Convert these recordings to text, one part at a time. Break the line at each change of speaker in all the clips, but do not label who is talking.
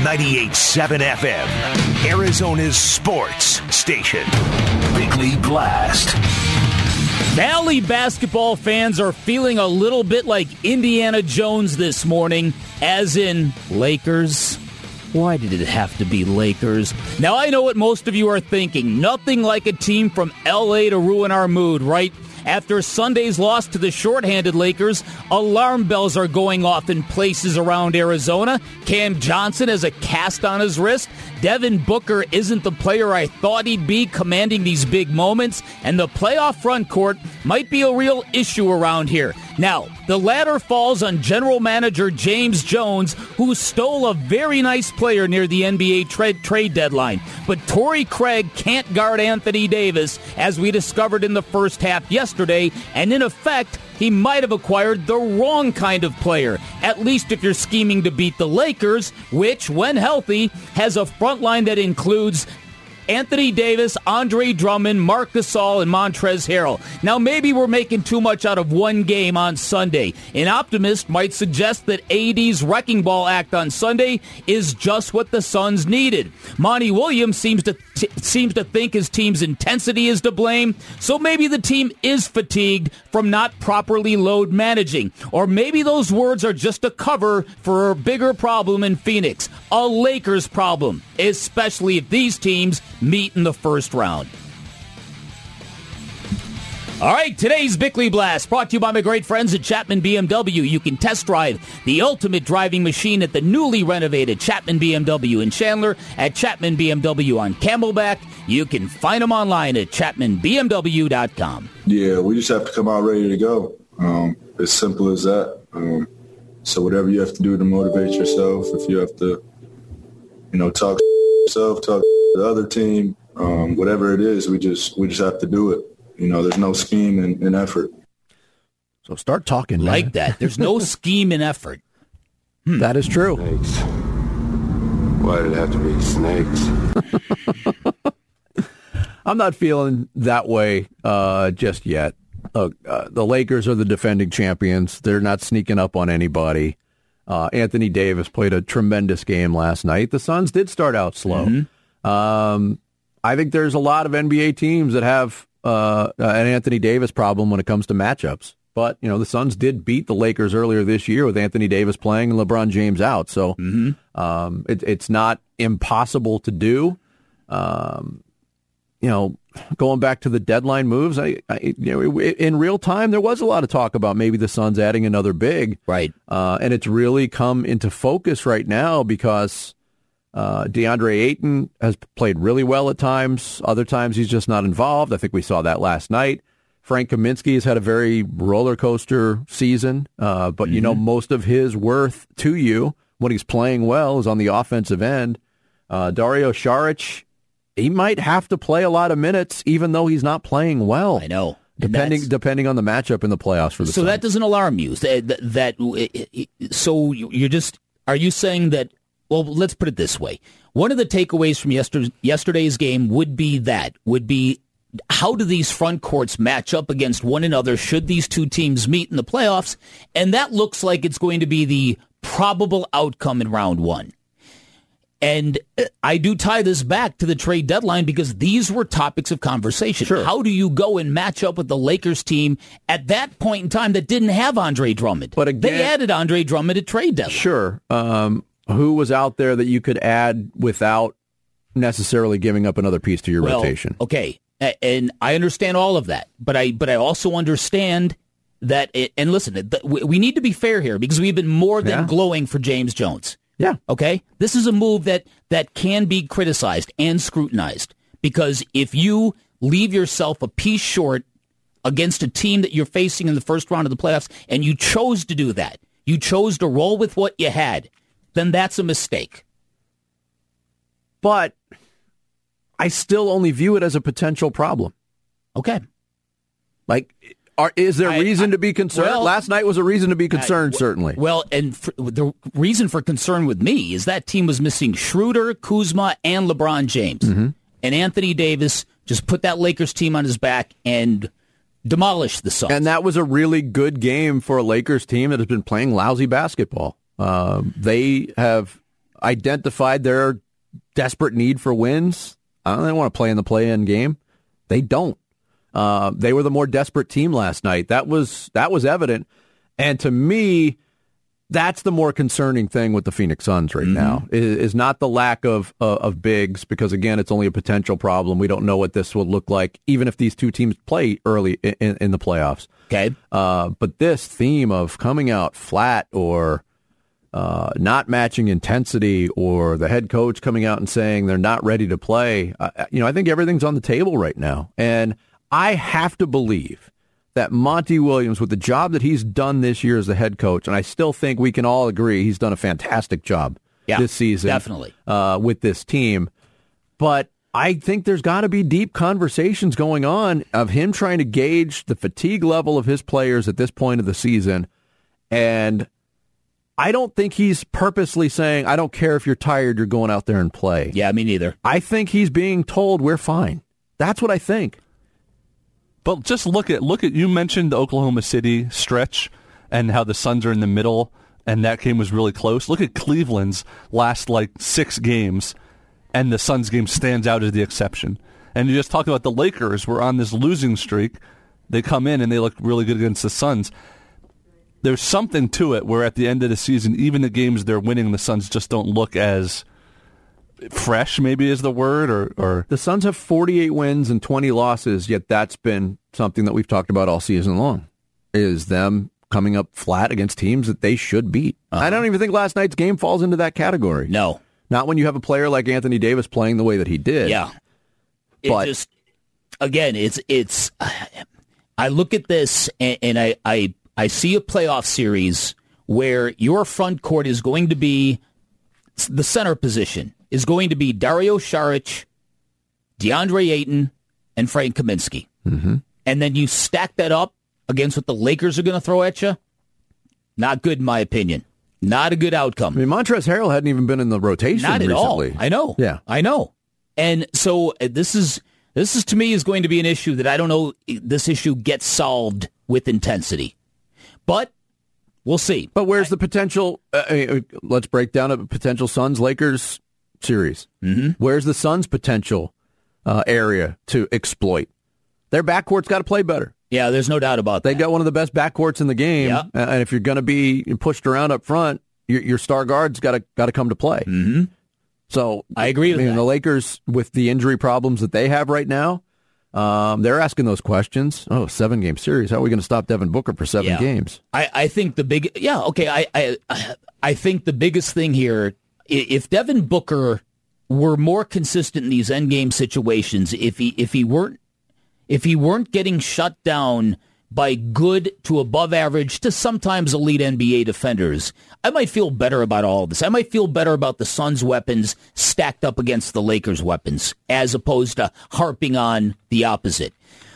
98.7 FM, Arizona's sports station. Weekly Blast.
Valley basketball fans are feeling a little bit like Indiana Jones this morning, as in Lakers. Why did it have to be Lakers? Now, I know what most of you are thinking. Nothing like a team from L.A. to ruin our mood, right? After Sunday's loss to the shorthanded Lakers, alarm bells are going off in places around Arizona. Cam Johnson has a cast on his wrist. Devin Booker isn't the player I thought he'd be, commanding these big moments. And the playoff front court might be a real issue around here. Now, the latter falls on general manager James Jones, who stole a very nice player near the NBA trade deadline. But Torrey Craig can't guard Anthony Davis, as we discovered in the first half yesterday, and in effect, he might have acquired the wrong kind of player, at least if you're scheming to beat the Lakers, which, when healthy, has a front line that includes Anthony Davis, Andre Drummond, Marc Gasol, and Montrezl Harrell. Now, maybe we're making too much out of one game on Sunday. An optimist might suggest that AD's wrecking ball act on Sunday is just what the Suns needed. Monty Williams seems to think his team's intensity is to blame, so maybe the team is fatigued from not properly load managing. Or maybe those words are just a cover for a bigger problem in Phoenix, a Lakers problem, especially if these teams meet in the first round. All right, today's Bickley Blast brought to you by my great friends at Chapman BMW. You can test drive the ultimate driving machine at the newly renovated Chapman BMW in Chandler, at Chapman BMW on Camelback. You can find them online at chapmanbmw.com.
Yeah, we just have to come out ready to go. As simple as that. So whatever you have to do to motivate yourself, if you have to, talk to yourself, talk to the other team, whatever it is, we just have to do it. There's no scheme and effort.
So start talking.
Like
man.
that. There's no scheme and effort.
That is true.
Snakes. Why did it have to be snakes?
I'm not feeling that way just yet. The Lakers are the defending champions. They're not sneaking up on anybody. Anthony Davis played a tremendous game last night. The Suns did start out slow. Mm-hmm. I think there's a lot of NBA teams that have an Anthony Davis problem when it comes to matchups. But, the Suns did beat the Lakers earlier this year with Anthony Davis playing and LeBron James out. So it's not impossible to do. Going back to the deadline moves, in real time, there was a lot of talk about maybe the Suns adding another big.
Right.
And it's really come into focus right now because DeAndre Ayton has played really well at times. Other times he's just not involved. I think we saw that last night. Frank Kaminsky has had a very roller coaster season, but most of his worth to you when he's playing well is on the offensive end. Dario Saric, he might have to play a lot of minutes even though he's not playing well.
I know.
Depending on the matchup in the playoffs for the Suns.
That doesn't alarm you. So are you saying that? Well, let's put it this way. One of the takeaways from yesterday's game would be how do these front courts match up against one another should these two teams meet in the playoffs? And that looks like it's going to be the probable outcome in round one. And I do tie this back to the trade deadline because these were topics of conversation.
Sure.
How do you go and match up with the Lakers team at that point in time that didn't have Andre Drummond?
But again,
they added Andre Drummond at trade deadline.
Sure. Who was out there that you could add without necessarily giving up another piece to your rotation?
Okay, and I understand all of that, but I also understand that. And listen, we need to be fair here because we've been more than glowing for James Jones.
Yeah.
Okay? This is a move that can be criticized and scrutinized because if you leave yourself a piece short against a team that you're facing in the first round of the playoffs and you chose to do that, you chose to roll with what you had, then that's a mistake.
But I still only view it as a potential problem.
Okay.
Is there reason to be concerned?
Well,
last night was a reason to be concerned, certainly.
Well, and the reason for concern with me is that team was missing Schroeder, Kuzma, and LeBron James. Mm-hmm. And Anthony Davis just put that Lakers team on his back and demolished the Suns.
And that was a really good game for a Lakers team that has been playing lousy basketball. They have identified their desperate need for wins. I don't want to play in the play-in game. They don't. They were the more desperate team last night. That was evident. And to me, that's the more concerning thing with the Phoenix Suns right now, is not the lack of bigs, because, again, it's only a potential problem. We don't know what this will look like, even if these two teams play early in the playoffs.
Okay.
But this theme of coming out flat or not matching intensity, or the head coach coming out and saying they're not ready to play, I think everything's on the table right now. And I have to believe that Monty Williams, with the job that he's done this year as the head coach, and I still think we can all agree he's done a fantastic job this season,
definitely,
with this team. But I think there's got to be deep conversations going on of him trying to gauge the fatigue level of his players at this point of the season. And I don't think he's purposely saying, I don't care if you're tired, you're going out there and play.
Yeah, me neither.
I think he's being told we're fine. That's what I think.
But just look at you mentioned the Oklahoma City stretch and how the Suns are in the middle, and that game was really close. Look at Cleveland's last 6 games, and the Suns game stands out as the exception. And you just talked about the Lakers were on this losing streak. They come in and they look really good against the Suns. There's something to it where at the end of the season, even the games they're winning, the Suns just don't look as fresh, maybe is the word, or
the Suns have 48 wins and 20 losses, yet that's been something that we've talked about all season long, is them coming up flat against teams that they should beat. I don't even think last night's game falls into that category.
No.
Not when you have a player like Anthony Davis playing the way that he did.
Yeah.
But
it's I look at this and I see a playoff series where your front court is going to be, the center position is going to be Dario Saric, DeAndre Ayton, and Frank Kaminsky.
Mm-hmm.
And then you stack that up against what the Lakers are going to throw at you. Not good, in my opinion. Not a good outcome.
I mean, Montrezl Harrell hadn't even been in the rotation
Not at
recently.
all. I know.
Yeah.
I know. And so this is to me is going to be an issue that I don't know this issue gets solved with intensity. But we'll see.
But where's the potential? Let's break down a potential Suns-Lakers series.
Mm-hmm.
Where's the Suns' potential area to exploit? Their backcourt's got to play better.
Yeah, there's no doubt about that.
They got one of the best backcourts in the game, and if you're going to be pushed around up front, your star guard's got to come to play.
Mm-hmm.
So
I agree with that.
The Lakers, with the injury problems that they have right now, they're asking those questions. 7-game series. How are we going to stop Devin Booker for 7 games?
I think the big I think the biggest thing here, if Devin Booker were more consistent in these endgame situations, if he weren't getting shut down by good to above average to sometimes elite NBA defenders, I might feel better about all of this. I might feel better about the Suns' weapons stacked up against the Lakers' weapons, as opposed to harping on the opposite.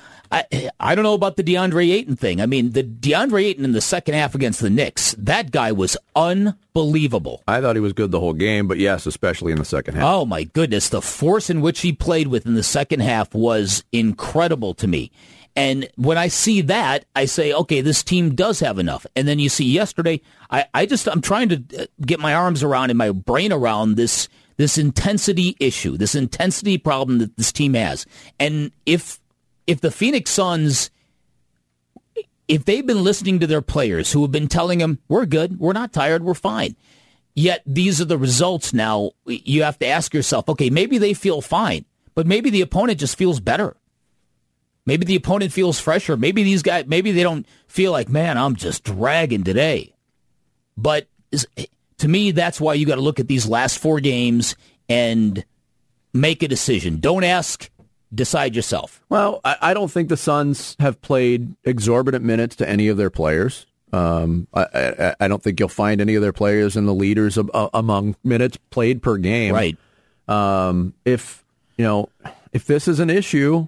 I don't know about the DeAndre Ayton thing. I mean, the DeAndre Ayton in the second half against the Knicks, that guy was unbelievable.
I thought he was good the whole game, but yes, especially in the second half.
Oh, my goodness. The force in which he played with in the second half was incredible to me. And when I see that, I say, okay, this team does have enough. And then you see yesterday, I'm trying to get my arms around and my brain around this intensity issue, this intensity problem that this team has. And if the Phoenix Suns, if they've been listening to their players who have been telling them, we're good, we're not tired, we're fine, yet these are the results now, you have to ask yourself, okay, maybe they feel fine, but maybe the opponent just feels better. Maybe the opponent feels fresher. Maybe these guys, maybe they don't feel like, man, I'm just dragging today. But to me, that's why you got to look at these last 4 games and make a decision. Don't ask, decide yourself.
Well, I don't think the Suns have played exorbitant minutes to any of their players. I don't think you'll find any of their players in the leaders among minutes played per game.
Right.
If this is an issue,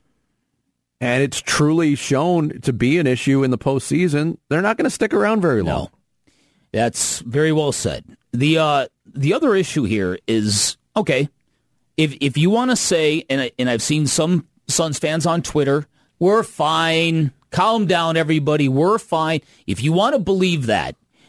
and it's truly shown to be an issue in the postseason, they're not going to stick around very long.
No. That's very well said. The other issue here is, okay, if you want to say, and I've seen some Suns fans on Twitter, we're fine, calm down everybody, we're fine. If you want to believe that,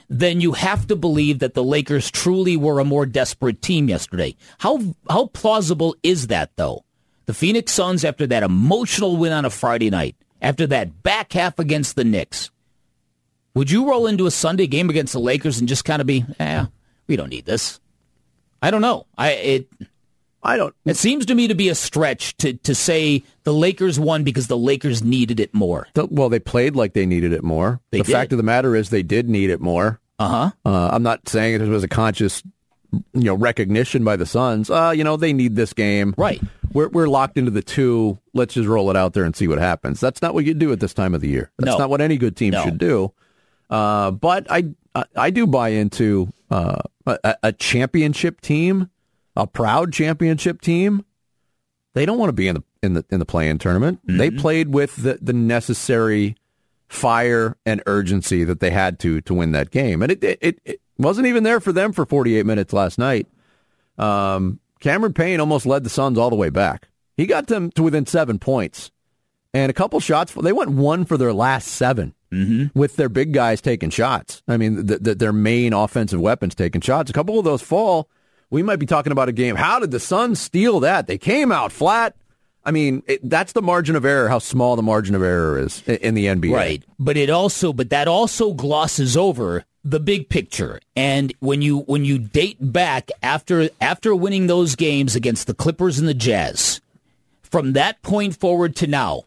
then you have to believe that the Lakers truly were a more desperate team yesterday. How plausible is that, though? The Phoenix Suns, after that emotional win on a Friday night, after that back half against the Knicks, would you roll into a Sunday game against the Lakers and just kind of be, we don't need this? I don't know. It seems to me to be a stretch to say the Lakers won because the Lakers needed it more.
Well, they played like they needed it more. The fact of the matter is they did need it more. I'm not saying it was a conscious, recognition by the Suns. They need this game.
Right.
We're locked into the 2. Let's just roll it out there and see what happens. That's not what you do at this time of the year. That's not what any good team should do. But I do buy into a championship team. A proud championship team, they don't want to be in the play-in tournament. Mm-hmm. They played with the necessary fire and urgency that they had to win that game, and it wasn't even there for them for 48 minutes last night. Cameron Payne almost led the Suns all the way back. He got them to within 7 points, and a couple shots. They went 1 for their last 7. Mm-hmm. With their big guys taking shots. I mean, their main offensive weapons taking shots. A couple of those fall. We might be talking about a game. How did the Suns steal that? They came out flat. I mean, that's the margin of error, how small the margin of error is in the NBA.
Right. But that also glosses over the big picture. And when you date back after winning those games against the Clippers and the Jazz, from that point forward to now,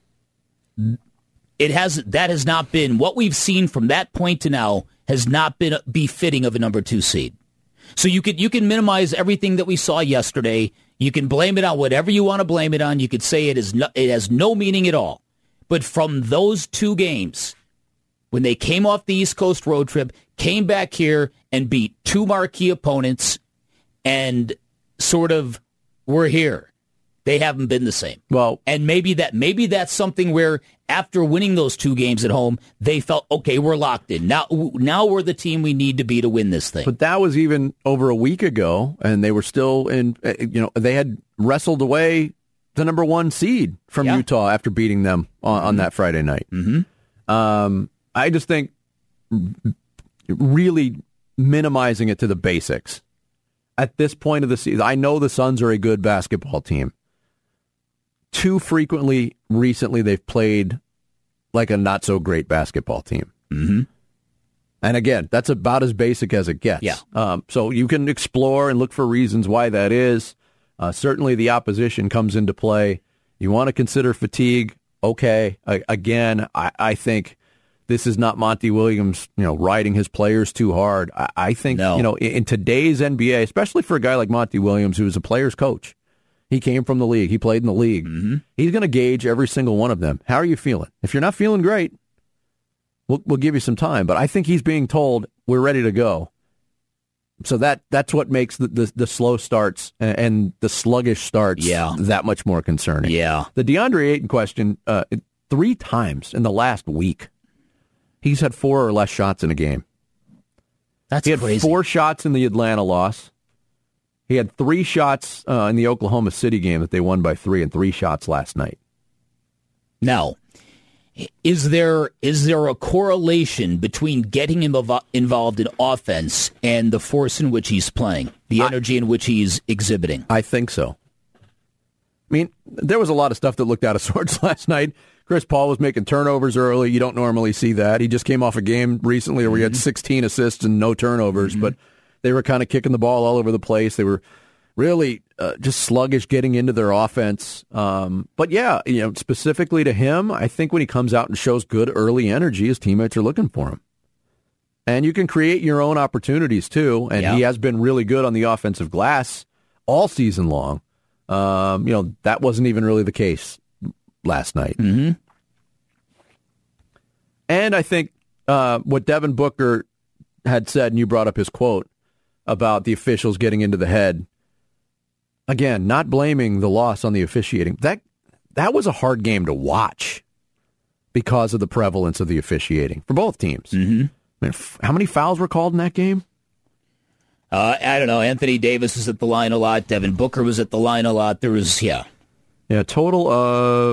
that has not been what we've seen from that point to now has not been befitting of a number 2 seed. So you can minimize everything that we saw yesterday. You can blame it on whatever you want to blame it on. You could say it has no meaning at all. But from those 2 games, when they came off the East Coast road trip, came back here and beat 2 marquee opponents, and sort of were here, they haven't been the same.
Well,
and maybe that's something where after winning those 2 games at home, they felt, okay, we're locked in. Now we're the team we need to be to win this thing.
But that was even over a week ago, and they were still in, they had wrestled away the number 1 seed from Utah after beating them on that Friday night.
Mm-hmm.
I just think really minimizing it to the basics. At this point of the season, I know the Suns are a good basketball team. Too frequently recently, they've played like a not-so-great basketball team.
Mm-hmm.
And again, that's about as basic as it gets.
Yeah.
So you can explore and look for reasons why that is. Certainly the opposition comes into play. You want to consider fatigue. Okay. Again, I think this is not Monty Williams, riding his players too hard. I think, in today's NBA, especially for a guy like Monty Williams, who is a player's coach, he came from the league. He played in the league.
Mm-hmm.
He's going to gauge every single one of them. How are you feeling? If you're not feeling great, we'll give you some time. But I think he's being told we're ready to go. So that's what makes the slow starts and the sluggish starts that much more concerning.
Yeah.
The DeAndre Ayton question, 3 times in the last week, he's had 4 or less shots in a game.
He had
crazy. 4 shots in the Atlanta loss. He had 3 shots in the Oklahoma City game that they won by 3, and 3 shots last night.
Now, is there a correlation between getting him involved in offense and the force in which he's playing, the energy in which he's exhibiting?
I think so. I mean, there was a lot of stuff that looked out of sorts last night. Chris Paul was making turnovers early. You don't normally see that. He just came off a game recently where he had 16 assists and no turnovers, but they were kind of kicking the ball all over the place. They were really just sluggish getting into their offense. But yeah, specifically to him, I think when he comes out and shows good early energy, his teammates are looking for him. And you can create your own opportunities too. And he has been really good on the offensive glass all season long. That wasn't even really the case last night.
Mm-hmm.
And I think what Devin Booker had said, and you brought up his quote about the officials getting into the head. Again, not blaming the loss on the officiating. That was a hard game to watch because of the prevalence of the officiating for both teams.
Mm-hmm.
I mean, how many fouls were called in that game?
I don't know. Anthony Davis was at the line a lot. Devin Booker was at the line a lot. There was,
a total of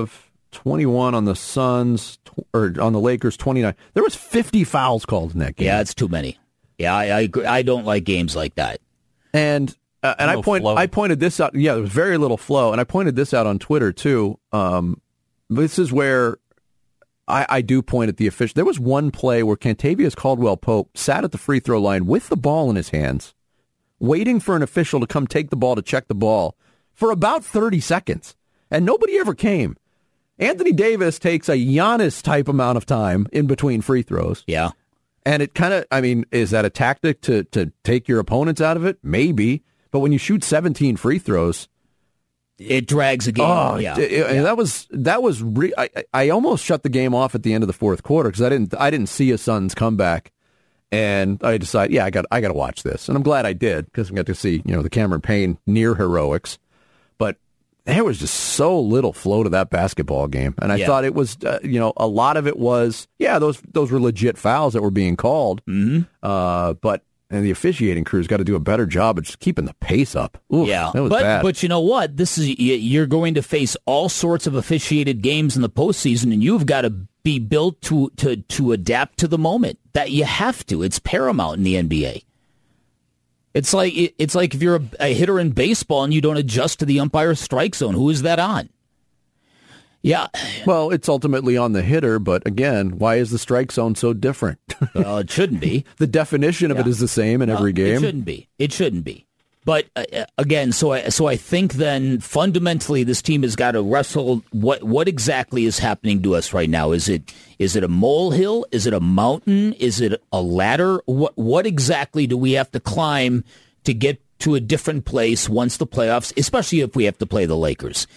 21 on the Suns, or on the Lakers, 29. There was 50 fouls called in that game.
Yeah, it's too many. Yeah, I agree. I don't like games like that.
And I pointed this out. Yeah, there was very little flow, and I pointed this out on Twitter too. This is where I do point at the official. There was one play where Kentavious Caldwell-Pope sat at the free throw line with the ball in his hands, waiting for an official to come take the ball to check the ball for about 30 seconds, and nobody ever came. Anthony Davis takes a Giannis-type amount of time in between free throws.
Yeah.
And it kind of, I mean, is that a tactic to take your opponents out of it? Maybe. But when you shoot 17 free throws,
it drags a game.
Oh,
yeah.
That was I almost shut the game off at the end of the fourth quarter because I didn't see a Suns comeback, and I decided, I got to watch this, and I'm glad I did because I got to see the Cameron Payne near heroics, but there was just so little flow to that basketball game, and I thought it was a lot of it was those were legit fouls that were being called, but. And the officiating crew's got to do a better job of just keeping the pace up. Oof, that was bad.
But you know what? You're going to face all sorts of officiated games in the postseason, and you've got to be built to adapt to the moment. That you have to. It's paramount in the NBA. It's like if you're a hitter in baseball and you don't adjust to the umpire's strike zone. Who is that on? Yeah.
Well, it's ultimately on the hitter, but again, why is the strike zone so different?
Well, it shouldn't be.
The definition of it is the same in every game.
It shouldn't be. But again, so I think then fundamentally this team has got to wrestle what exactly is happening to us right now. Is it a molehill? Is it a mountain? Is it a ladder? What exactly do we have to climb to get to a different place once the playoffs, especially if we have to play the Lakers?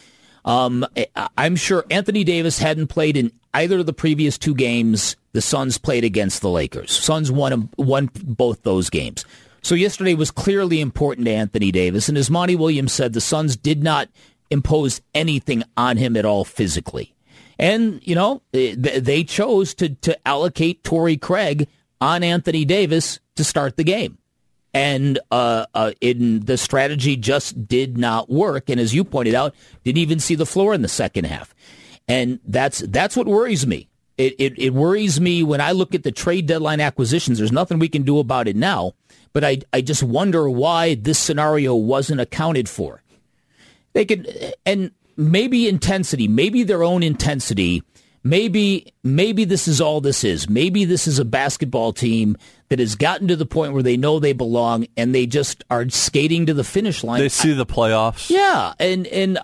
I'm sure Anthony Davis hadn't played in either of the previous two games the Suns played against the Lakers. Suns won both those games. So yesterday was clearly important to Anthony Davis, and as Monty Williams said, the Suns did not impose anything on him at all physically. And, they chose to allocate Torrey Craig on Anthony Davis to start the game. And the strategy just did not work. And as you pointed out, didn't even see the floor in the second half. And that's what worries me. It worries me when I look at the trade deadline acquisitions. There's nothing we can do about it now. But I just wonder why this scenario wasn't accounted for. They could, and maybe intensity, maybe their own intensity. Maybe this is all this is. Maybe this is a basketball team that has gotten to the point where they know they belong and they just are skating to the finish line.
They see the playoffs.
Yeah, and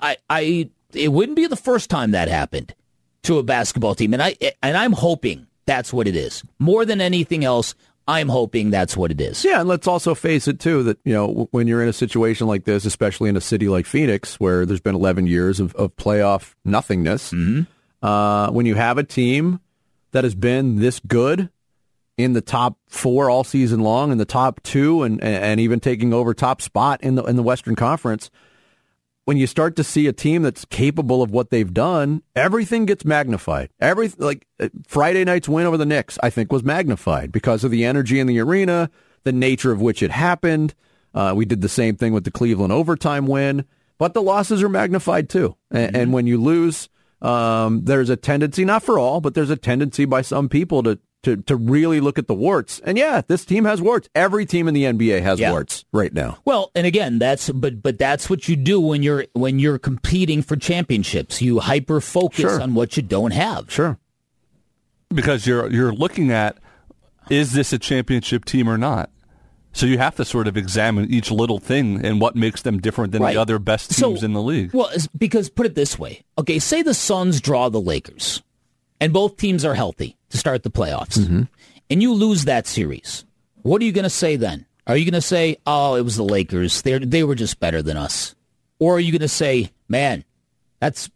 it wouldn't be the first time that happened to a basketball team, and I'm hoping that's what it is. More than anything else, I'm hoping that's what it is.
Yeah, and let's also face it too that when you're in a situation like this, especially in a city like Phoenix, where there's been 11 years of playoff nothingness. Mm-hmm. When you have a team that has been this good in the top 4 all season long, in the top 2, and even taking over top spot in the Western Conference, when you start to see a team that's capable of what they've done, everything gets magnified. Friday night's win over the Knicks, I think, was magnified because of the energy in the arena, the nature of which it happened. We did the same thing with the Cleveland overtime win, but the losses are magnified too. And when you lose, there's a tendency, not for all, but there's a tendency by some people to really look at the warts. And yeah, this team has warts. Every team in the NBA has warts right now.
Well, and again, that's what you do when you're competing for championships. You hyper focus on what you don't have.
Sure.
Because you're looking at, is this a championship team or not? So you have to sort of examine each little thing and what makes them different than the other best teams in the league.
Well, because put it this way. Okay, say the Suns draw the Lakers, and both teams are healthy to start the playoffs, and you lose that series. What are you going to say then? Are you going to say, oh, it was the Lakers. They were just better than us? Or are you going to say, man, that's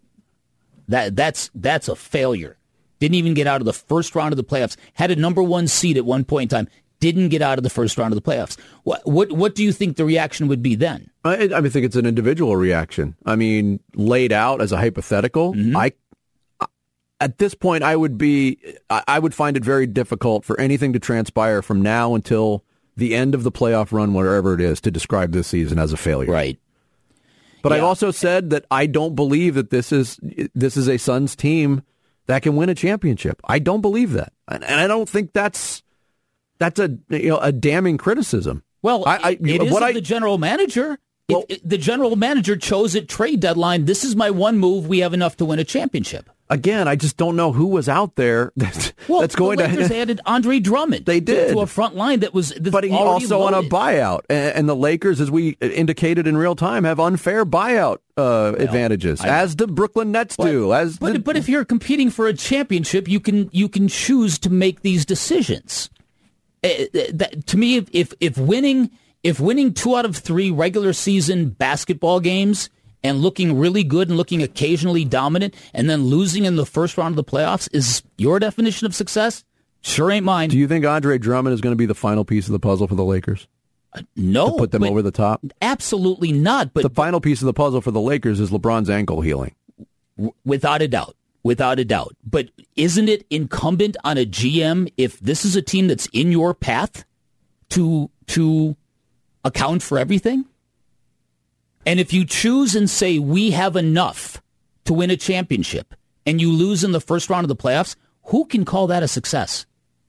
a failure. Didn't even get out of the first round of the playoffs. Had a number 1 seed at one point in time. Didn't get out of the first round of the playoffs. What do you think the reaction would be then?
I think it's an individual reaction. I mean, laid out as a hypothetical, at this point, I would find it very difficult for anything to transpire from now until the end of the playoff run, wherever it is, to describe this season as a failure.
Right.
But I've also said that I don't believe that this is a Suns team that can win a championship. I don't believe that, and I don't think that's a damning criticism.
Well, it is the general manager.
Well,
the general manager chose at trade deadline, this is my one move, we have enough to win a championship.
Again, I just don't know who was out there that's going
the Lakers added Andre Drummond.
They did.
To a front line that was
but he also
loaded.
on a buyout. And the Lakers, as we indicated in real time, have unfair buyout advantages, as the Brooklyn Nets do. But
if you're competing for a championship, you can choose to make these decisions. To me, if winning 2 out of 3 regular season basketball games and looking really good and looking occasionally dominant and then losing in the first round of the playoffs is your definition of success, sure ain't mine.
Do you think Andre Drummond is going to be the final piece of the puzzle for the Lakers?
No.
To put them over the top?
Absolutely not. But
the final piece of the puzzle for the Lakers is LeBron's ankle healing.
Without a doubt. Without a doubt. But isn't it incumbent on a GM, if this is a team that's in your path, to account for everything? And if you choose and say, we have enough to win a championship, and you lose in the first round of the playoffs, who can call that a success?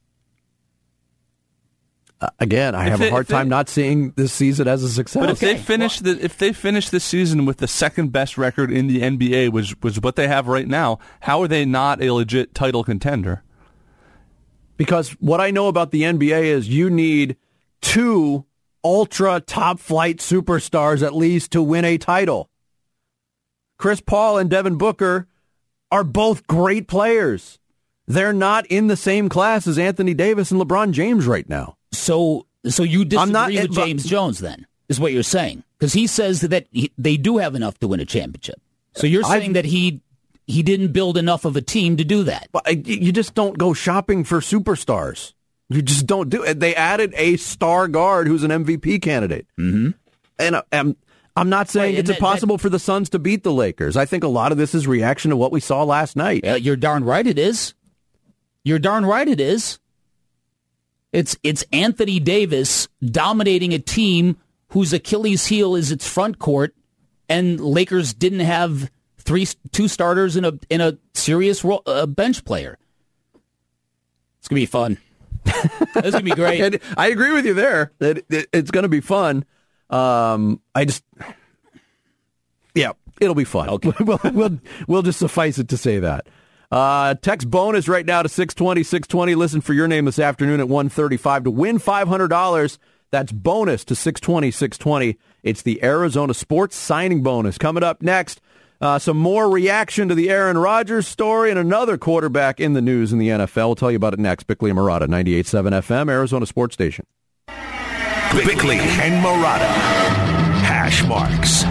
Again, I have a hard time not seeing this season as a success.
But if they finish this season with the second best record in the NBA, which was what they have right now, how are they not a legit title contender?
Because what I know about the NBA is you need 2 ultra top flight superstars at least to win a title. Chris Paul and Devin Booker are both great players. They're not in the same class as Anthony Davis and LeBron James right now.
So you disagree with James Jones then, is what you're saying? Because he says that they do have enough to win a championship. So you're saying that he didn't build enough of a team to do that.
But you just don't go shopping for superstars. You just don't do it. They added a star guard who's an MVP candidate.
Mm-hmm.
And I'm not saying it's impossible for the Suns to beat the Lakers. I think a lot of this is reaction to what we saw last night.
You're darn right it is. You're darn right it is. It's Anthony Davis dominating a team whose Achilles heel is its front court, and Lakers didn't have 2 starters in a serious bench player. It's gonna be fun. It's gonna be great.
And I agree with you there. That it's gonna be fun. It'll be fun.
Okay.
We'll just suffice it to say that. Text bonus right now to 620. Listen for your name this afternoon at 1:35 to win $500. That's bonus to 620. It's the Arizona Sports signing bonus. Coming up next, some more reaction to the Aaron Rodgers story and another quarterback in the news in the NFL. We'll tell you about it next. Bickley and Marotta, 98.7 FM, Arizona Sports Station.
Bickley and Marotta. Hash marks.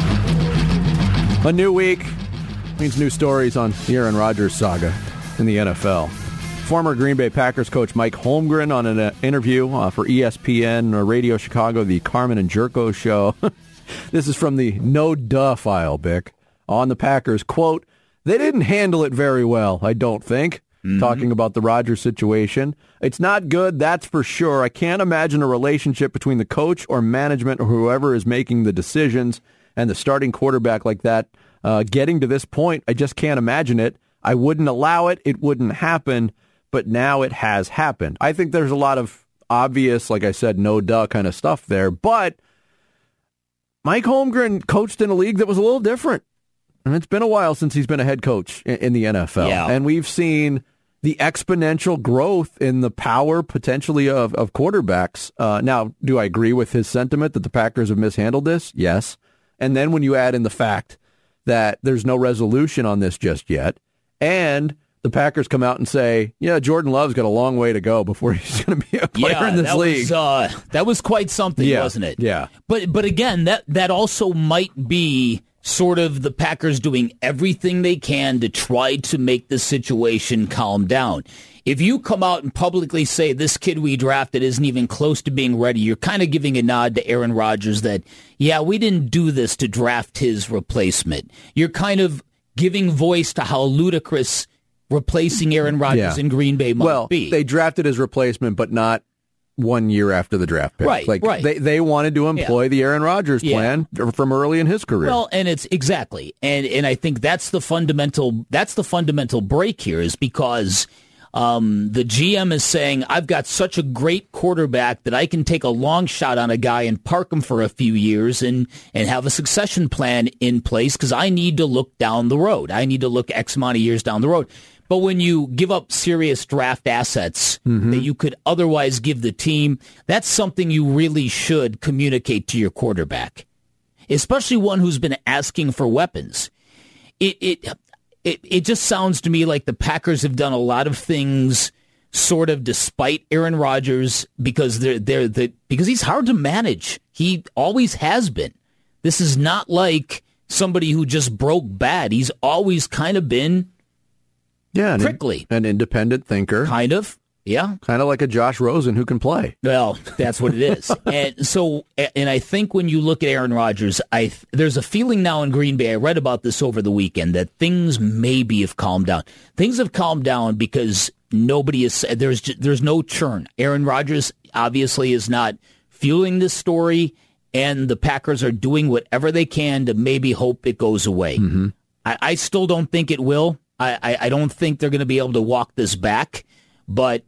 A new week means new stories on the Aaron Rodgers saga in the NFL. Former Green Bay Packers coach Mike Holmgren on an interview for ESPN Radio Chicago, the Carmen and Jerko show. This is from the No Duh file, Bick. On the Packers, quote, they didn't handle it very well, I don't think. Mm-hmm. Talking about the Rodgers situation. It's not good, that's for sure. I can't imagine a relationship between the coach or management or whoever is making the decisions and the starting quarterback like that. Getting to this point, I just can't imagine it. I wouldn't allow it. It wouldn't happen. But now it has happened. I think there's a lot of obvious, like I said, no duh kind of stuff there. But Mike Holmgren coached in a league that was a little different. And it's been a while since he's been a head coach in the NFL.
Yeah.
And we've seen the exponential growth in the power potentially of quarterbacks. Now, do I agree with his sentiment that the Packers have mishandled this? Yes. And then when you add in the fact that there's no resolution on this just yet, and the Packers come out and say, yeah, Jordan Love's got a long way to go before he's going to be a player in this league.
That was quite something, wasn't it?
Yeah.
But again, that also might be sort of the Packers doing everything they can to try to make the situation calm down. If you come out and publicly say this kid we drafted isn't even close to being ready, you're kind of giving a nod to Aaron Rodgers that, yeah, we didn't do this to draft his replacement. You're kind of giving voice to how ludicrous replacing Aaron Rodgers in Green Bay might be.
They drafted his replacement, but not 1 year after the draft pick.
Right.
They wanted to employ the Aaron Rodgers plan from early in his career.
Well, and it's exactly, and I think that's the fundamental break here, is because the GM is saying, I've got such a great quarterback that I can take a long shot on a guy and park him for a few years and have a succession plan in place because I need to look down the road. I need to look X amount of years down the road. But when you give up serious draft assets that you could otherwise give the team, that's something you really should communicate to your quarterback, especially one who's been asking for weapons. It just sounds to me like the Packers have done a lot of things sort of despite Aaron Rodgers because because he's hard to manage. He always has been. This is not like somebody who just broke bad. He's always kind of been prickly.
An independent thinker.
Kind of. Yeah.
Kind of like a Josh Rosen who can play.
Well, that's what it is. And I think when you look at Aaron Rodgers, there's a feeling now in Green Bay, I read about this over the weekend, that things maybe have calmed down. Things have calmed down because nobody is, there's no churn. Aaron Rodgers obviously is not fueling this story, and the Packers are doing whatever they can to maybe hope it goes away. Mm-hmm. I still don't think it will. I don't think they're going to be able to walk this back, but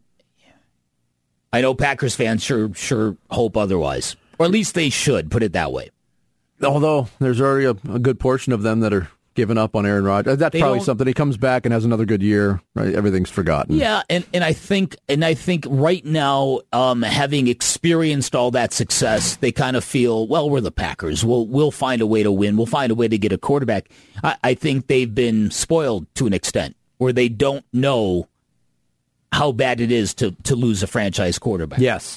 I know Packers fans sure hope otherwise. Or at least they should, put it that way.
Although there's already a good portion of them that are giving up on Aaron Rodgers. That's probably something. He comes back and has another good year, right? Everything's forgotten.
Yeah, and I think right now, having experienced all that success, they kind of feel, well, we're the Packers. We'll find a way to win. We'll find a way to get a quarterback. I think they've been spoiled to an extent where they don't know how bad it is to lose a franchise quarterback.
Yes.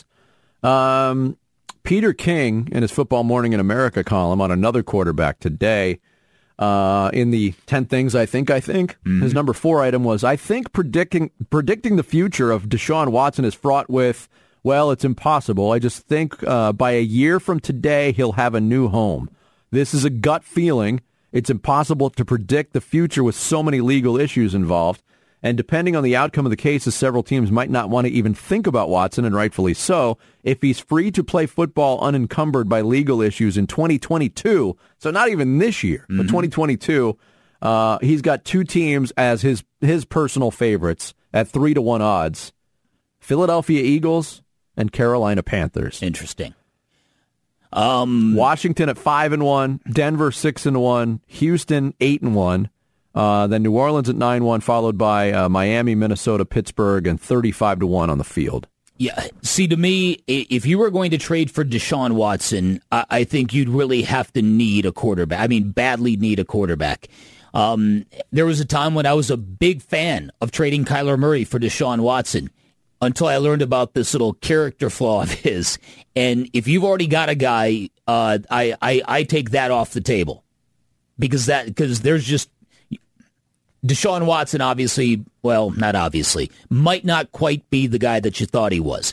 Peter King, in his Football Morning in America column on another quarterback today, in the 10 things I think, his number 4 item was, I think predicting the future of Deshaun Watson is fraught with, well, it's impossible. I just think by a year from today, he'll have a new home. This is a gut feeling. It's impossible to predict the future with so many legal issues involved. And depending on the outcome of the cases, several teams might not want to even think about Watson, and rightfully so. If he's free to play football unencumbered by legal issues in 2022, so not even this year, but 2022, he's got 2 teams as his personal favorites at 3-1 odds: Philadelphia Eagles and Carolina Panthers.
Interesting.
Washington at 5-1, Denver 6-1, Houston 8-1. Then New Orleans at 9-1, followed by Miami, Minnesota, Pittsburgh, and 35-1 on the field.
Yeah. See, to me, if you were going to trade for Deshaun Watson, I think you'd really have to need a quarterback. I mean, badly need a quarterback. There was a time when I was a big fan of trading Kyler Murray for Deshaun Watson until I learned about this little character flaw of his. And if you've already got a guy, I take that off the table because there's just Deshaun Watson, obviously, well, not obviously, might not quite be the guy that you thought he was.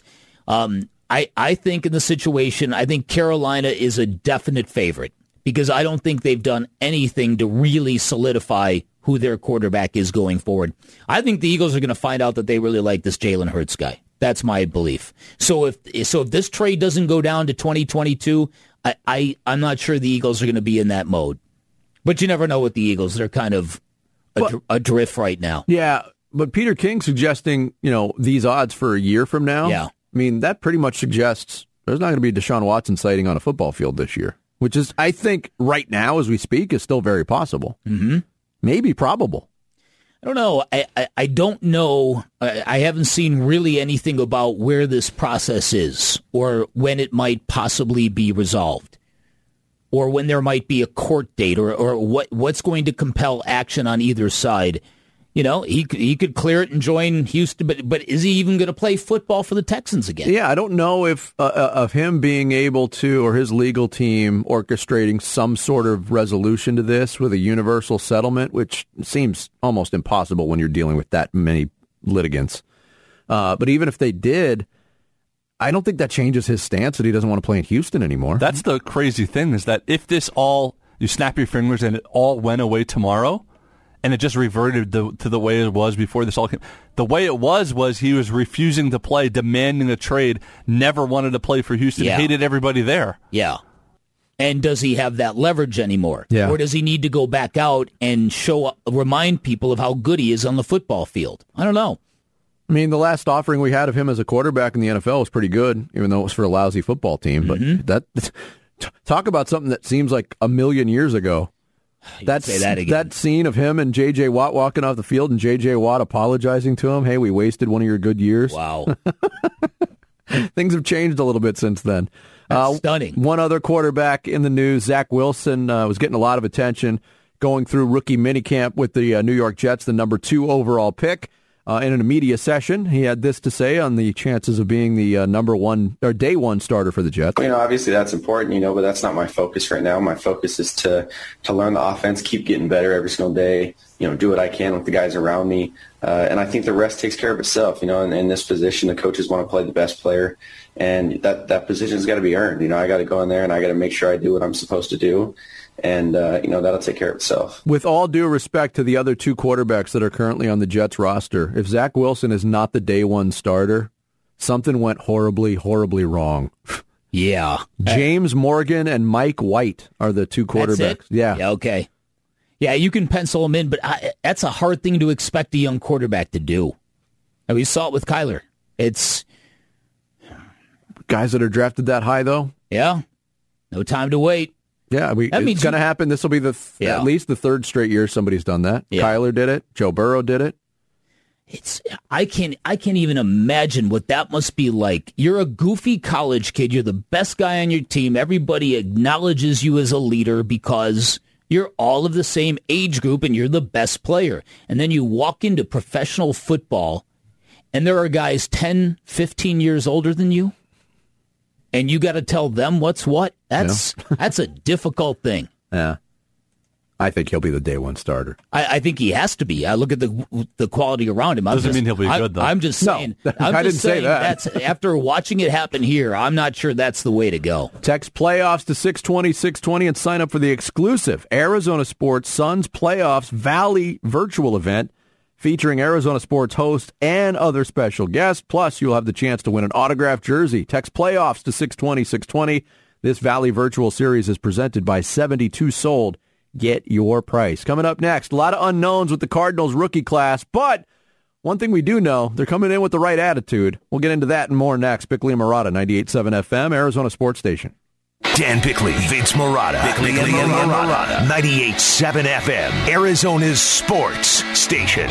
I think in the situation, I think Carolina is a definite favorite because I don't think they've done anything to really solidify who their quarterback is going forward. I think the Eagles are going to find out that they really like this Jalen Hurts guy. That's my belief. So if this trade doesn't go down to 2022, I'm not sure the Eagles are going to be in that mode. But you never know with the Eagles. They're kind of adrift right now.
Yeah, but Peter King suggesting, these odds for a year from now.
Yeah.
I mean, that pretty much suggests there's not going to be a Deshaun Watson sighting on a football field this year, which is, I think, right now as we speak, is still very possible. Mm-hmm. Maybe probable.
I don't know. I don't know. I haven't seen really anything about where this process is or when it might possibly be resolved, or when there might be a court date, or what's going to compel action on either side. He could clear it and join Houston, but is he even going to play football for the Texans again?
Yeah, I don't know if of him being able to, or his legal team orchestrating some sort of resolution to this with a universal settlement, which seems almost impossible when you're dealing with that many litigants. But even if they did, I don't think that changes his stance that he doesn't want to play in Houston anymore.
That's the crazy thing, is that if this all, you snap your fingers and it all went away tomorrow, and it just reverted to the way it was before this all came. The way it was he was refusing to play, demanding a trade, never wanted to play for Houston, hated everybody there.
Yeah. And does he have that leverage anymore?
Yeah.
Or does he need to go back out and remind people of how good he is on the football field? I don't know.
I mean, the last offering we had of him as a quarterback in the NFL was pretty good, even though it was for a lousy football team. But talk about something that seems like a million years ago.
Say that again.
That scene of him and J.J. Watt walking off the field and J.J. Watt apologizing to him, hey, we wasted one of your good years.
Wow.
Things have changed a little bit since then.
That's stunning.
One other quarterback in the news, Zach Wilson, was getting a lot of attention going through rookie minicamp with the New York Jets, the number 2 overall pick. In a media session, he had this to say on the chances of being the number 1 or day 1 starter for the Jets.
Obviously that's important, but that's not my focus right now. My focus is to learn the offense, keep getting better every single day, do what I can with the guys around me. And I think the rest takes care of itself. In this position, the coaches want to play the best player, and that position's got to be earned. I got to go in there and I got to make sure I do what I'm supposed to do. And, that'll take care of itself.
With all due respect to the other 2 quarterbacks that are currently on the Jets roster, if Zach Wilson is not the day 1 starter, something went horribly, horribly wrong.
Yeah.
James Morgan and Mike White are the 2 quarterbacks.
That's it? Yeah, okay. Yeah, you can pencil him in, but that's a hard thing to expect a young quarterback to do. And we saw it with Kyler. It's
guys that are drafted that high, though.
Yeah. No time to wait.
Yeah, it's going to happen. This will be at least the 3rd straight year somebody's done that. Yeah. Kyler did it. Joe Burrow did it.
I can't even imagine what that must be like. You're a goofy college kid. You're the best guy on your team. Everybody acknowledges you as a leader because you're all of the same age group and you're the best player. And then you walk into professional football and there are guys 10, 15 years older than you. And you got to tell them what's what. That's a difficult thing.
Yeah, I think he'll be the day 1 starter.
I think he has to be. I look at the quality around him.
Doesn't mean he'll be good, though.
I'm just saying.
No, I didn't say that.
That's, after watching it happen here, I'm not sure that's the way to go.
Text playoffs to 620 and sign up for the exclusive Arizona Sports Suns Playoffs Valley virtual event, featuring Arizona Sports host and other special guests. Plus, you'll have the chance to win an autographed jersey. Text playoffs to 620. This Valley Virtual Series is presented by 72 Sold. Get your price. Coming up next, a lot of unknowns with the Cardinals rookie class, but one thing we do know, they're coming in with the right attitude. We'll get into that and more next. Bickley and Marotta, 98.7 FM, Arizona Sports Station.
Dan Bickley, Vince Marotta, Bickley and Marotta, 98.7 FM, Arizona's sports station.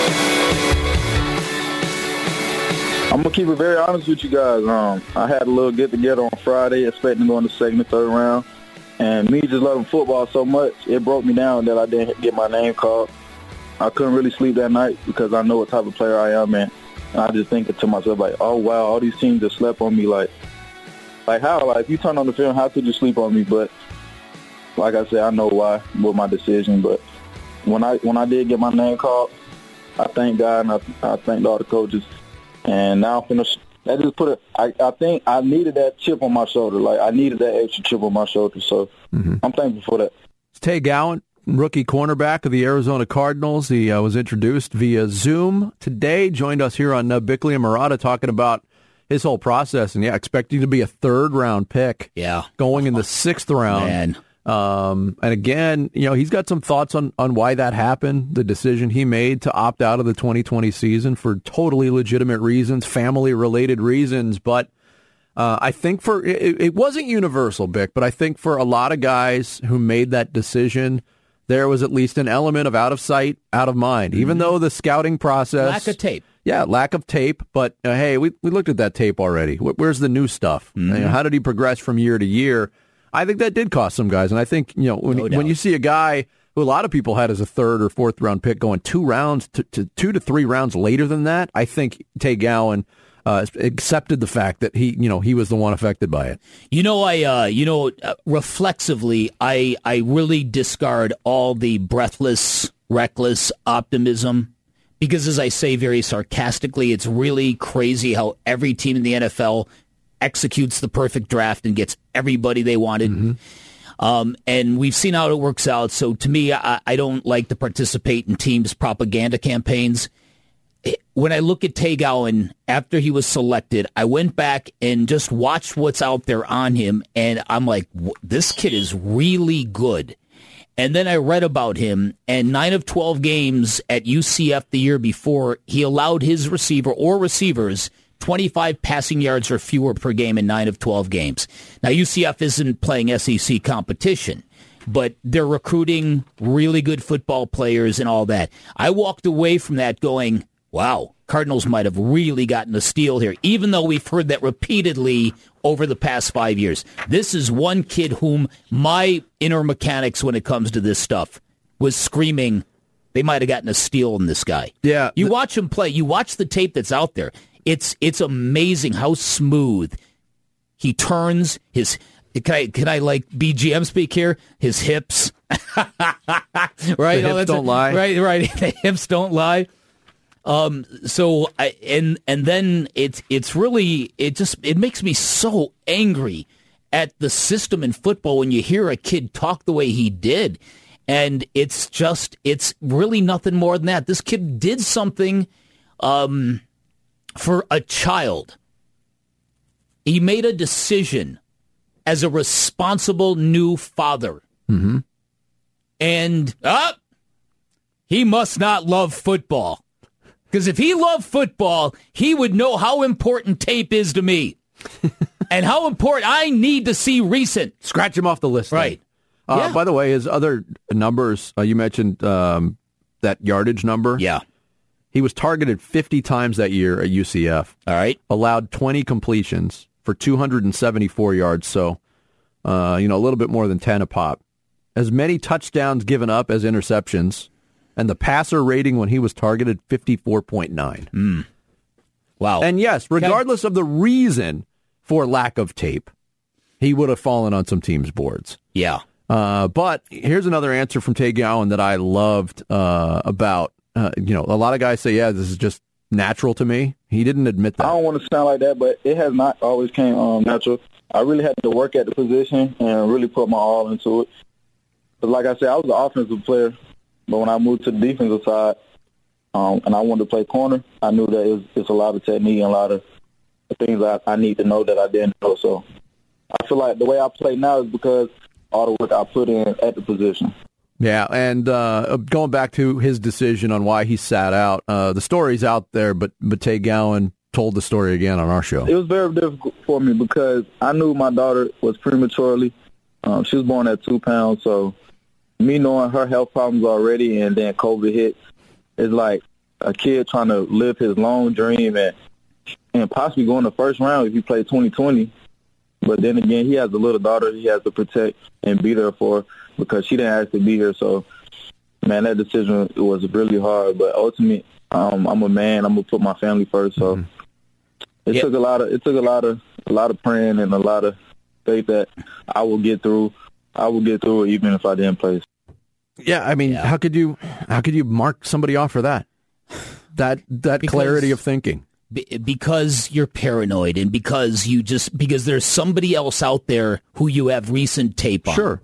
I'm going to keep it very honest with you guys. I had a little get-together on Friday, expecting to go in the 2nd and 3rd round. And me just loving football so much, it broke me down that I didn't get my name called. I couldn't really sleep that night because I know what type of player I am, and I just thinking to myself, like, oh, wow, all these teams just slept on me. Like how? Like, if you turn on the film, how could you sleep on me? But like I said, I know why with my decision. But when I did get my name called, I thank God and I thanked all the coaches. And now I'm finished. That just put it. I think I needed that chip on my shoulder. Like, I needed that extra chip on my shoulder. So I'm thankful for that.
It's Tay Gowan, rookie cornerback of the Arizona Cardinals. He was introduced via Zoom today. Joined us here on Bickley and Marotta talking about his whole process. And expecting to be a 3rd round pick.
Yeah,
going in the 6th round.
Man.
And again, he's got some thoughts on why that happened, the decision he made to opt out of the 2020 season for totally legitimate reasons, family-related reasons. But I think it wasn't universal, Bick, but I think for a lot of guys who made that decision, there was at least an element of out of sight, out of mind, even though the scouting process...
Lack of tape.
Yeah, lack of tape. But, hey, we looked at that tape already. Where's the new stuff? How did he progress from year to year? I think that did cost some guys, and I think when you see a guy who a lot of people had as a 3rd or 4th round pick going 2 rounds to 2 to 3 rounds later than that, I think Tay Gowan accepted the fact that he was the one affected by it.
Reflexively, I really discard all the breathless, reckless optimism. Because, as I say very sarcastically, it's really crazy how every team in the NFL executes the perfect draft and gets everybody they wanted. And we've seen how it works out. So to me, I don't like to participate in teams' propaganda campaigns. When I look at Tay Gowan, after he was selected, I went back and just watched what's out there on him, and I'm like, this kid is really good. And then I read about him, and 9 of 12 games at UCF the year before, he allowed his receiver or receivers 25 passing yards or fewer per game in 9 of 12 games. Now, UCF isn't playing SEC competition, but they're recruiting really good football players and all that. I walked away from that going, wow, Cardinals might have really gotten a steal here, even though we've heard that repeatedly over the past 5 years. This is one kid whom my inner mechanics when it comes to this stuff was screaming they might have gotten a steal in this guy.
Yeah.
You watch him play. You watch the tape that's out there. It's amazing how smooth he turns his... Can I like BGM speak here? His hips. Right?
The hips don't lie.
Right. The hips don't lie. Then it's really it makes me so angry at the system in football when you hear a kid talk the way he did, and it's really nothing more than that. This kid did something for a child. He made a decision as a responsible new father, and he must not love football. Because if he loved football, he would know how important tape is to me. And how important I need to see recent.
Scratch him off the list.
Right.
Yeah. By the way, his other numbers, you mentioned that yardage number.
Yeah.
He was targeted 50 times that year at UCF.
All right.
Allowed 20 completions for 274 yards. So, a little bit more than 10 a pop. As many touchdowns given up as interceptions. And the passer rating when he was targeted, 54.9.
Wow.
And yes, regardless of the reason for lack of tape, he would have fallen on some teams' boards.
Yeah.
But here's another answer from Tay Gowan that I loved about, a lot of guys say, yeah, this is just natural to me. He didn't admit that.
I don't want to sound like that, but it has not always came natural. I really had to work at the position and really put my all into it. But like I said, I was an offensive player. But when I moved to the defensive side and I wanted to play corner, I knew that it's a lot of technique and a lot of things I need to know that I didn't know. So I feel like the way I play now is because all the work I put in at the position.
Yeah, and going back to his decision on why he sat out, the story's out there, but Tay Gowan told the story again on our show.
It was very difficult for me because I knew my daughter was prematurely. She was born at 2 pounds, so me knowing her health problems already and then COVID hits, it's like a kid trying to live his long dream and possibly go in the first round if he played 2020. But then again, he has a little daughter he has to protect and be there for because she didn't ask to be here. So, man, that decision was really hard. But ultimately, I'm a man. I'm gonna put my family first. So it took a lot of praying and a lot of faith that I will get through. I will get through it even if I didn't play.
Yeah, I mean, how could you mark somebody off for that? That clarity of thinking.
Because you're paranoid and because there's somebody else out there who you have recent tape on.
Sure.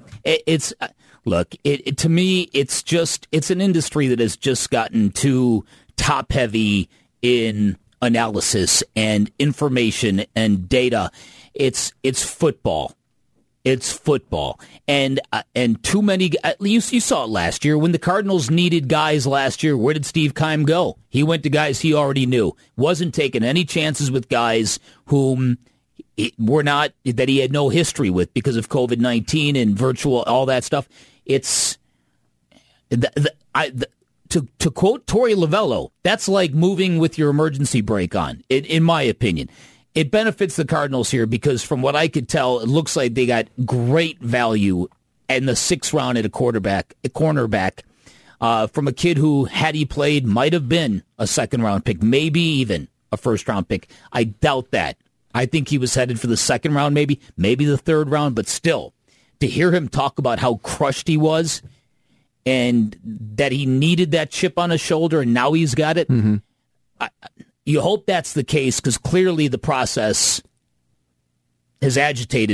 To me, it's an industry that has just gotten too top heavy in analysis and information and data. It's football. It's football. And too many, you saw it last year when the Cardinals needed guys last year. Where did Steve Keim go? He went to guys he already knew. Wasn't taking any chances with guys whom that he had no history with because of COVID-19 and virtual, all that stuff. It's, to quote Torey Lovello, that's like moving with your emergency brake on, in my opinion. It benefits the Cardinals here because from what I could tell, it looks like they got great value in the 6th round at a cornerback from a kid who, had he played, might have been a 2nd-round pick, maybe even a 1st-round pick. I doubt that. I think he was headed for the 2nd round, maybe the 3rd round, but still, to hear him talk about how crushed he was and that he needed that chip on his shoulder and now he's got it, you hope that's the case because clearly the process has agitated him.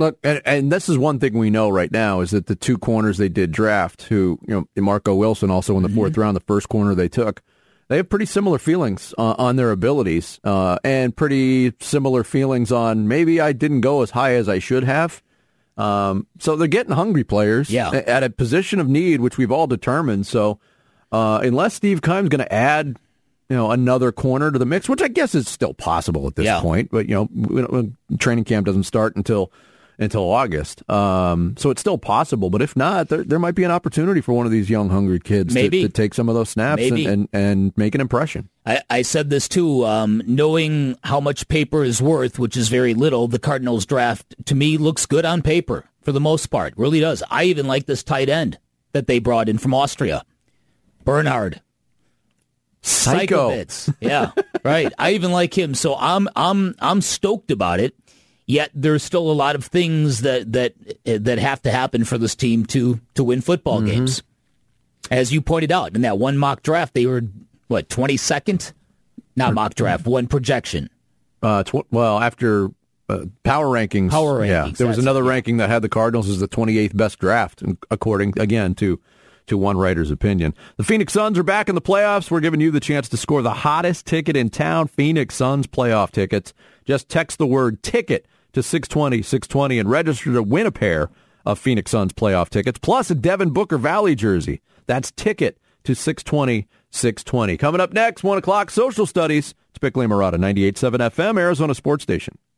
Look, and this is one thing we know right now is that the two corners they did draft, who, Marco Wilson also in the fourth round, the first corner they took, they have pretty similar feelings on their abilities and pretty similar feelings on maybe I didn't go as high as I should have. So they're getting hungry players at a position of need, which we've all determined. So unless Steve Keim's going to add another corner to the mix, which I guess is still possible at this point, but training camp doesn't start until August, so it's still possible. But if not, there might be an opportunity for one of these young, hungry kids to take some of those snaps and make an impression.
I said this too. Knowing how much paper is worth, which is very little, the Cardinals draft to me looks good on paper for the most part. Really does. I even like this tight end that they brought in from Austria, Bernhard. Psychobits. Yeah, right. I even like him, so I'm stoked about it. Yet there's still a lot of things that have to happen for this team to win football games. As you pointed out, in that one mock draft, they were 22nd? Not mock draft, one projection.
After power rankings. Yeah, there was another ranking that had the Cardinals as the 28th best draft, according again to one writer's opinion. The Phoenix Suns are back in the playoffs. We're giving you the chance to score the hottest ticket in town, Phoenix Suns playoff tickets. Just text the word ticket to 620-620 and register to win a pair of Phoenix Suns playoff tickets, plus a Devin Booker Valley jersey. That's ticket to 620-620. Coming up next, 1 o'clock, Social Studies. It's Bickley and Marotta, 98.7 FM, Arizona Sports Station.